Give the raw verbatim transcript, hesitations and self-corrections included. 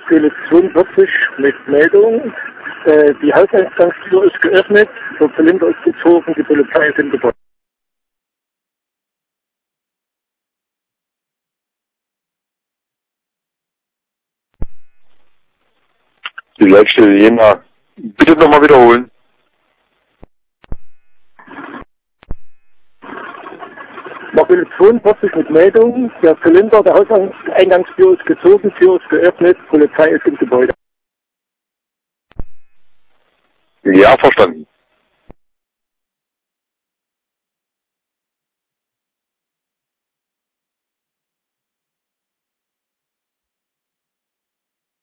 Philipp zweiundvierzig mit Meldung. Äh, die Hauseingangstür ist geöffnet, der Zylinder ist gezogen, die Polizei ist im Gebäude. Die Leitstelle Jena. Bitte nochmal wiederholen. Nach Philipp zweiundvierzig mit Meldung, der Zylinder der Hauseingangstür ist gezogen, Tür ist geöffnet, Polizei ist im Gebäude. Ja, verstanden.